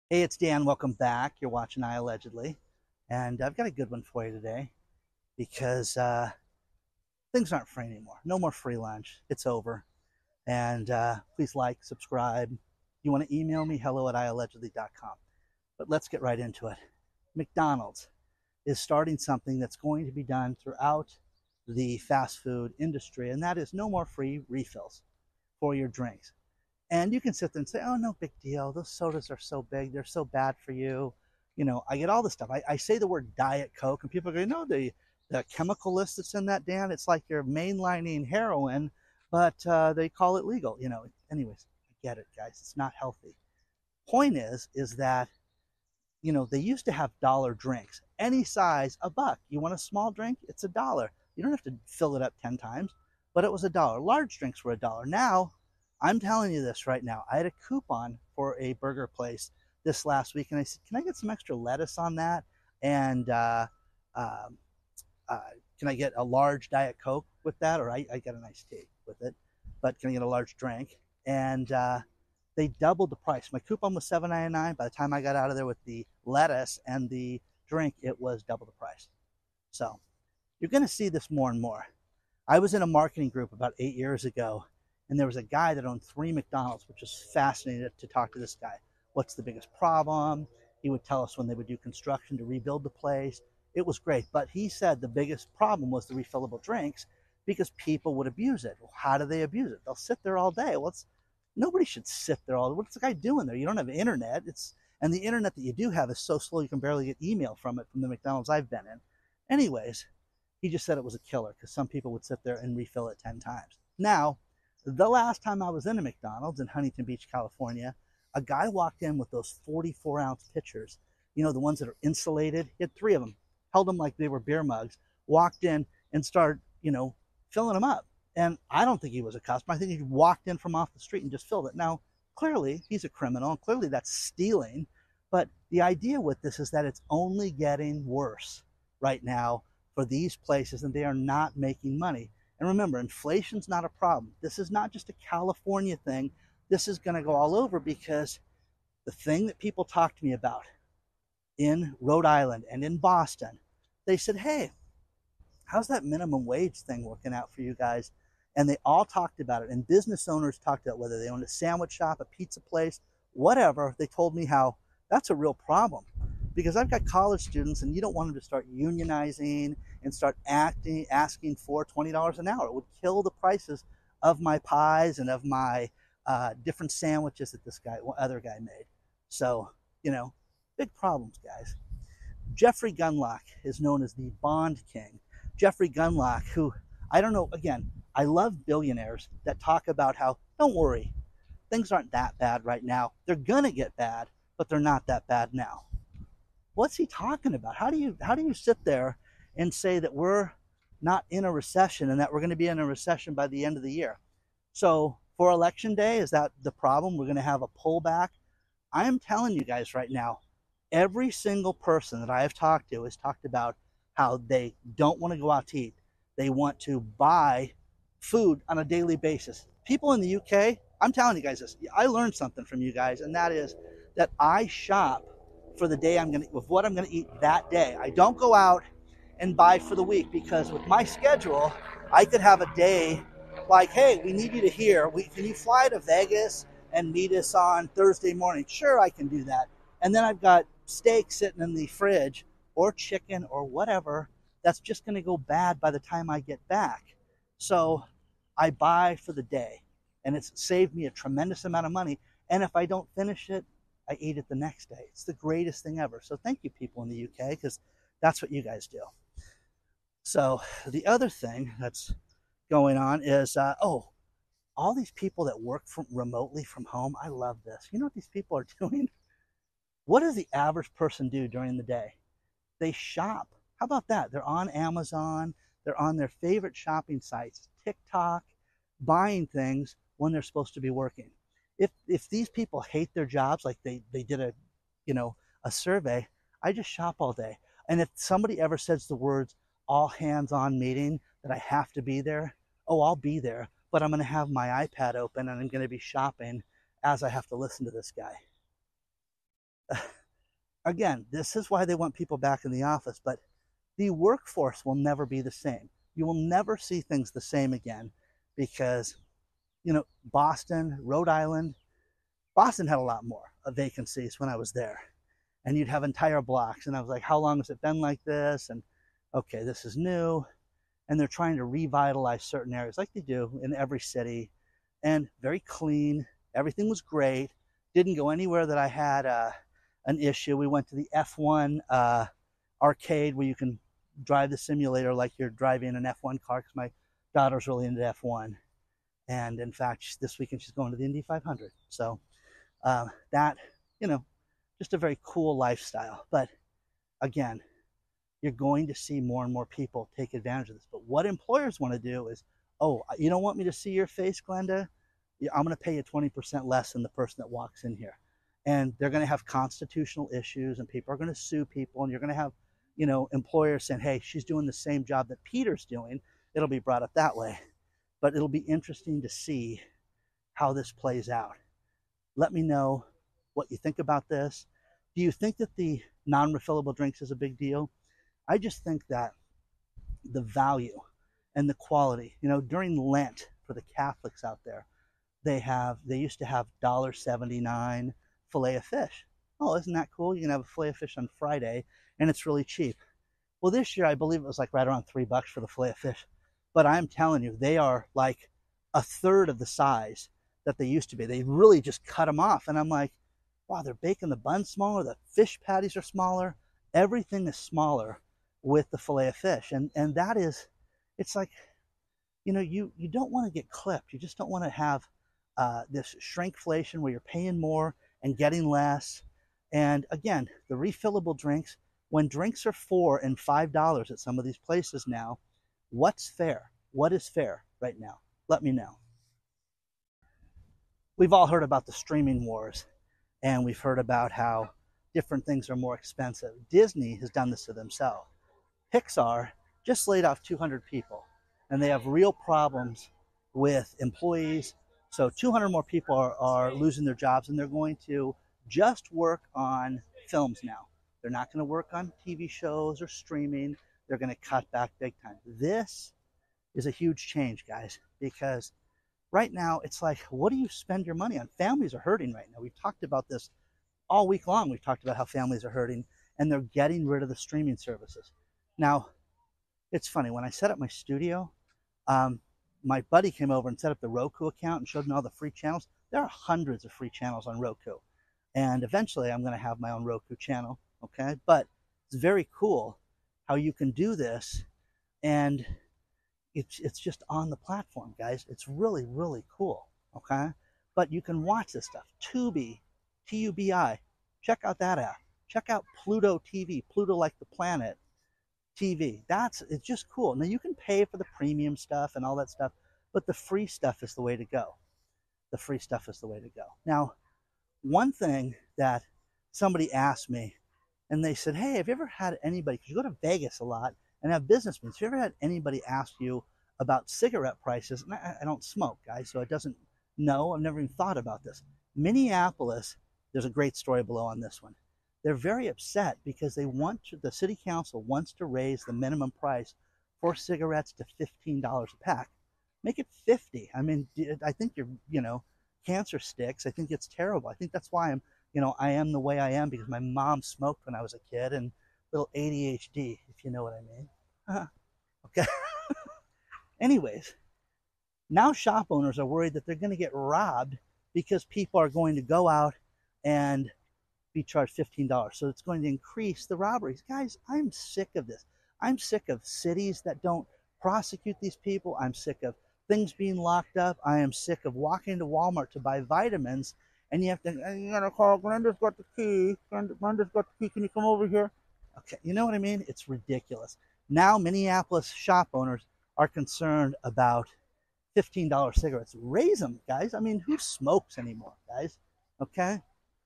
Hey, it's Dan. Welcome back. You're watching I Allegedly. And I've got a good one for you today because things aren't free anymore. No more free lunch. It's over. And please like, subscribe. You want to email me, hello@iallegedly.com. But let's get right into it. McDonald's is starting something that's going to be done throughout the fast food industry, and that is no more free refills for your drinks. And you can sit there and say, oh, no big deal. Those sodas are so big. They're so bad for you. I get all this stuff. I say the word Diet Coke, and people go, no, the chemical list that's in that, Dan, it's like you're mainlining heroin, but they call it legal. Anyways, I get it, guys. It's not healthy. Point is that, they used to have dollar drinks, any size, $1. You want a small drink? It's $1. You don't have to fill it up 10 times, but it was $1. Large drinks were $1. Now, I'm telling you this right now. I had a coupon for a burger place this last week, and I said, "Can I get some extra lettuce on that? And uh, uh, can I get a large Diet Coke with that? Or I get an iced tea with it, but can I get a large drink?" And they doubled the price. My coupon was $7.99. By the time I got out of there with the lettuce and the drink, it was double the price. So you're going to see this more and more. I was in a marketing group about 8 years ago, and there was a guy that owned 3 McDonald's, which was fascinating to talk to this guy. What's the biggest problem? He would tell us when they would do construction to rebuild the place. It was great, but he said the biggest problem was the refillable drinks because people would abuse it. Well, how do they abuse it? They'll sit there all day. Well, nobody should sit there all day. What's the guy doing there? You don't have internet. And the internet that you do have is so slow you can barely get email from it from the McDonald's I've been in. Anyways, he just said it was a killer because some people would sit there and refill it 10 times. Now, the last time I was in a McDonald's in Huntington Beach, California, a guy walked in with those 44-ounce pitchers, the ones that are insulated. He had 3 of them, held them like they were beer mugs, walked in and started, filling them up. And I don't think he was a customer. I think he walked in from off the street and just filled it. Now, clearly, he's a criminal, and clearly that's stealing. But the idea with this is that it's only getting worse right now for these places, and they are not making money. And remember, inflation's not a problem. This is not just a California thing. This is going to go all over because the thing that people talk to me about in Rhode Island and in Boston, they said, hey, how's that minimum wage thing working out for you guys? And they all talked about it. And business owners talked about whether they owned a sandwich shop, a pizza place, whatever. They told me how that's a real problem because I've got college students, and you don't want them to start unionizing and start asking for $20 an hour. It would kill the prices of my pies and of my different sandwiches that this other guy made. So, big problems, guys. Jeffrey Gundlach is known as the Bond King. Jeffrey Gundlach, who, I don't know, again, I love billionaires that talk about how, don't worry, things aren't that bad right now. They're going to get bad, but they're not that bad now. What's he talking about? How do you sit there and say that we're not in a recession and that we're going to be in a recession by the end of the year? So for election day, is that the problem? We're going to have a pullback. I am telling you guys right now, every single person that I have talked to has talked about how they don't want to go out to eat. They want to buy food on a daily basis. People in the UK, I'm telling you guys this, I learned something from you guys, and that is that I shop for the day with what I'm going to eat that day. I don't go out and buy for the week because with my schedule, I could have a day like, hey, we need you to here. Can you fly to Vegas and meet us on Thursday morning? Sure, I can do that. And then I've got steak sitting in the fridge or chicken or whatever that's just going to go bad by the time I get back. So I buy for the day, and it's saved me a tremendous amount of money. And if I don't finish it, I eat it the next day. It's the greatest thing ever. So thank you, people in the UK, because that's what you guys do. So the other thing that's going on is, all these people that work remotely from home. I love this. You know what these people are doing? What does the average person do during the day? They shop. How about that? They're on Amazon. They're on their favorite shopping sites, TikTok, buying things when they're supposed to be working. If these people hate their jobs, like they did a survey, I just shop all day. And if somebody ever says the words all hands on meeting that I have to be there, oh, I'll be there, but I'm going to have my iPad open and I'm going to be shopping as I have to listen to this guy. Again, this is why they want people back in the office, but the workforce will never be the same. You will never see things the same again because, Boston, Rhode Island, Boston had a lot more vacancies when I was there. And you'd have entire blocks. And I was like, how long has it been like this? And okay, this is new. And they're trying to revitalize certain areas like they do in every city, and very clean. Everything was great. Didn't go anywhere that I had an issue. We went to the F1 arcade where you can drive the simulator like you're driving an F1 car because my daughter's really into F1. And in fact, this weekend she's going to the Indy 500. So that, just a very cool lifestyle. But again, you're going to see more and more people take advantage of this. But what employers want to do is, oh, you don't want me to see your face, Glenda? Yeah, I'm going to pay you 20% less than the person that walks in here. And they're going to have constitutional issues, and people are going to sue people, and you're going to have, employers saying, hey, she's doing the same job that Peter's doing. It'll be brought up that way. But it'll be interesting to see how this plays out. Let me know what you think about this. Do you think that the non-refillable drinks is a big deal? I just think that the value and the quality, during Lent for the Catholics out there, they used to have $1.79 fillet of fish. Oh, isn't that cool? You can have a fillet of fish on Friday and it's really cheap. Well, this year I believe it was like right around $3 for the fillet of fish. But I'm telling you, they are like a third of the size that they used to be. They really just cut them off. And I'm like, wow, they're baking the bun smaller, the fish patties are smaller, everything is smaller with the fillet of fish. And that is, it's like, you don't want to get clipped. You just don't want to have this shrinkflation where you're paying more and getting less. And again, the refillable drinks, when drinks are $4 and $5 at some of these places now, what's fair? What is fair right now? Let me know. We've all heard about the streaming wars, and we've heard about how different things are more expensive. Disney has done this to themselves. Pixar just laid off 200 people, and they have real problems with employees. So 200 more people are losing their jobs, and they're going to just work on films now. They're not going to work on TV shows or streaming. They're going to cut back big time. This is a huge change, guys, because right now it's like, what do you spend your money on? Families are hurting right now. We've talked about this all week long. We've talked about how families are hurting, and they're getting rid of the streaming services. Now, it's funny. When I set up my studio, my buddy came over and set up the Roku account and showed me all the free channels. There are hundreds of free channels on Roku. And eventually I'm going to have my own Roku channel, okay? But it's very cool how you can do this, and it's just on the platform, guys. It's really, really cool, okay? But you can watch this stuff. Tubi, Tubi. Check out that app. Check out Pluto TV, Pluto like the planet TV. It's just cool. Now you can pay for the premium stuff and all that stuff, but the free stuff is the way to go. The free stuff is the way to go. Now, one thing that somebody asked me, and they said, hey, have you ever had anybody, because you go to Vegas a lot and have business meetings, have you ever had anybody ask you about cigarette prices? And I don't smoke, guys, so it doesn't know. I've never even thought about this. Minneapolis, there's a great story below on this one. They're very upset because the city council wants to raise the minimum price for cigarettes to $15 a pack. Make it 50. I mean, I think cancer sticks. I think it's terrible. I think that's why I am the way I am, because my mom smoked when I was a kid, and little ADHD, if you know what I mean. Okay. Anyways, now shop owners are worried that they're going to get robbed because people are going to go out and be charged $15. So it's going to increase the robberies. Guys, I'm sick of this. I'm sick of cities that don't prosecute these people. I'm sick of things being locked up. I am sick of walking to Walmart to buy vitamins, and you gotta call, Glenda's got the key. Glenda's got the key. Can you come over here? Okay, you know what I mean? It's ridiculous. Now Minneapolis shop owners are concerned about $15 cigarettes. Raise them, guys. I mean, who smokes anymore, guys? Okay?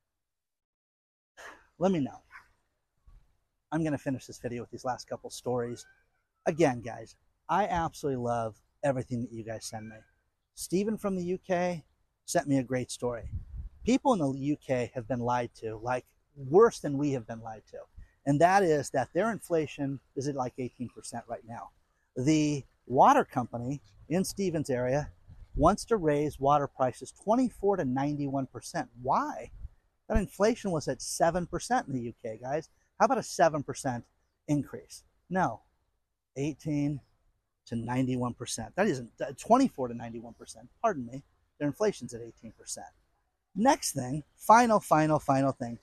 Let me know. I'm going to finish this video with these last couple stories. Again, guys, I absolutely love everything that you guys send me. Stephen from the UK sent me a great story. People in the UK have been lied to, like worse than we have been lied to. And that is that their inflation is at like 18% right now. The water company in Stevens area wants to raise water prices 24 to 91%. Why? That inflation was at 7% in the UK, guys. How about a 7% increase? No, 18 to 91%. That isn't 24 to 91%. Pardon me. Their inflation's at 18%. Next thing, final thing.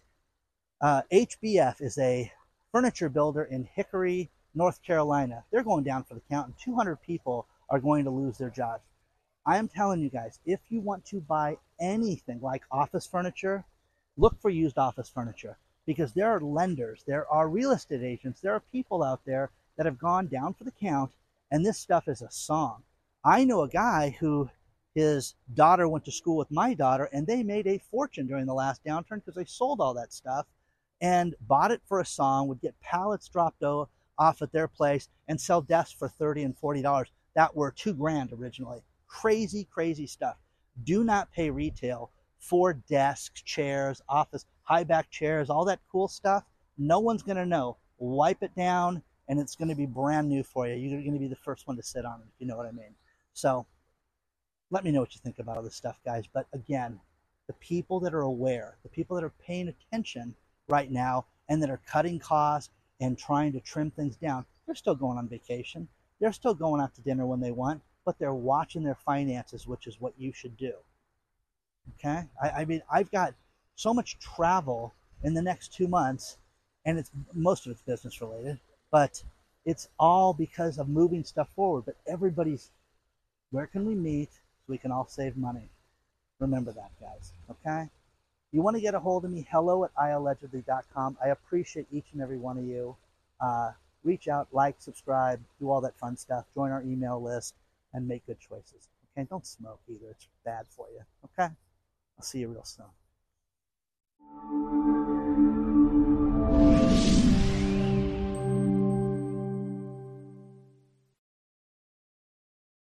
HBF is a furniture builder in Hickory, North Carolina. They're going down for the count, and 200 people are going to lose their jobs. I am telling you guys, if you want to buy anything like office furniture, look for used office furniture, because there are lenders, there are real estate agents, there are people out there that have gone down for the count, and this stuff is a song. I know a guy who his daughter went to school with my daughter, and they made a fortune during the last downturn because they sold all that stuff and bought it for a song, would get pallets dropped off at their place and sell desks for $30 and $40 that were $2,000 originally. Crazy stuff. Do not pay retail for desks, chairs, office, high back chairs, all that cool stuff. No one's going to know. Wipe it down, and it's going to be brand new for you. You're going to be the first one to sit on it, if you know what I mean. So let me know what you think about all this stuff, guys. But again, the people that are aware, the people that are paying attention right now and that are cutting costs and trying to trim things down, they're still going on vacation. They're still going out to dinner when they want, but they're watching their finances, which is what you should do. Okay? I mean, I've got so much travel in the next 2 months, and most of it's business related, but it's all because of moving stuff forward. But everybody's, where can we meet so we can all save money? Remember that, guys. Okay? You want to get a hold of me, hello@iallegedly.com. I appreciate each and every one of you. Reach out, like, subscribe, do all that fun stuff. Join our email list and make good choices. Okay? Don't smoke either. It's bad for you. Okay? I'll see you real soon.